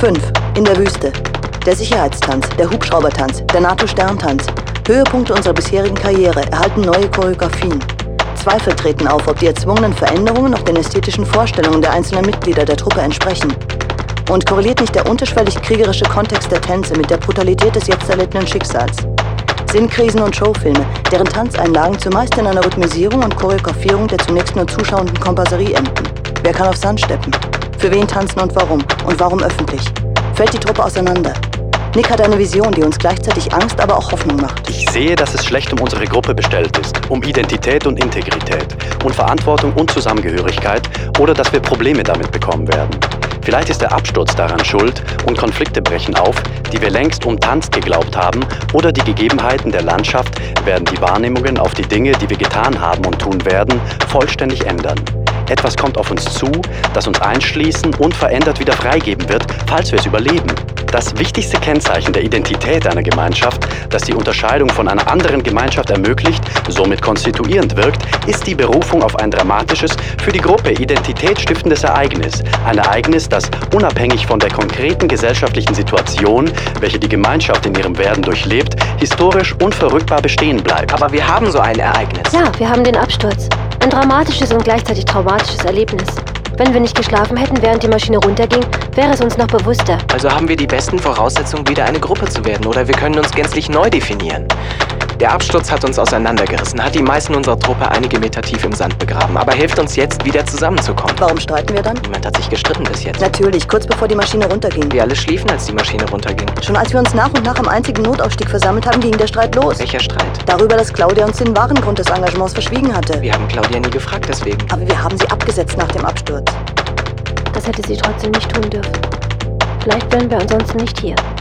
5. In der Wüste. Der Sicherheitstanz, der Hubschraubertanz, der NATO-Sterntanz. Höhepunkte unserer bisherigen Karriere erhalten neue Choreografien. Zweifel treten auf, ob die erzwungenen Veränderungen noch den ästhetischen Vorstellungen der einzelnen Mitglieder der Truppe entsprechen. Und korreliert nicht der unterschwellig kriegerische Kontext der Tänze mit der Brutalität des jetzt erlittenen Schicksals? Sinnkrisen und Showfilme, deren Tanzeinlagen zumeist in einer Rhythmisierung und Choreografierung der zunächst nur zuschauenden Komparserie enden. Wer kann auf Sand steppen? Für wen tanzen und warum? Und warum öffentlich? Fällt die Truppe auseinander? Nick hat eine Vision, die uns gleichzeitig Angst, aber auch Hoffnung macht. Ich sehe, dass es schlecht um unsere Gruppe bestellt ist. Um Identität und Integrität. Und Verantwortung und Zusammengehörigkeit. Oder dass wir Probleme damit bekommen werden. Vielleicht ist der Absturz daran schuld und Konflikte brechen auf, die wir längst umtanzt geglaubt haben. Oder die Gegebenheiten der Landschaft werden die Wahrnehmungen auf die Dinge, die wir getan haben und tun werden, vollständig ändern. Etwas kommt auf uns zu, das uns einschließen und verändert wieder freigeben wird, falls wir es überleben. Das wichtigste Kennzeichen der Identität einer Gemeinschaft, das die Unterscheidung von einer anderen Gemeinschaft ermöglicht, somit konstituierend wirkt, ist die Berufung auf ein dramatisches, für die Gruppe identitätsstiftendes Ereignis. Ein Ereignis, das unabhängig von der konkreten gesellschaftlichen Situation, welche die Gemeinschaft in ihrem Werden durchlebt, historisch unverrückbar bestehen bleibt. Aber wir haben so ein Ereignis. Ja, wir haben den Absturz. Ein dramatisches und gleichzeitig traumatisches Erlebnis. Wenn wir nicht geschlafen hätten, während die Maschine runterging, wäre es uns noch bewusster. Also haben wir die besten Voraussetzungen, wieder eine Gruppe zu werden, oder wir können uns gänzlich neu definieren. Der Absturz hat uns auseinandergerissen, hat die meisten unserer Truppe einige Meter tief im Sand begraben, aber hilft uns jetzt, wieder zusammenzukommen. Warum streiten wir dann? Niemand hat sich gestritten bis jetzt. Natürlich, kurz bevor die Maschine runterging. Wir alle schliefen, als die Maschine runterging. Schon als wir uns nach und nach am einzigen Notausstieg versammelt haben, ging der Streit los. Welcher Streit? Darüber, dass Claudia uns den wahren Grund des Engagements verschwiegen hatte. Wir haben Claudia nie gefragt deswegen. Aber wir haben sie abgesetzt nach dem Absturz. Das hätte sie trotzdem nicht tun dürfen. Vielleicht wären wir ansonsten nicht hier.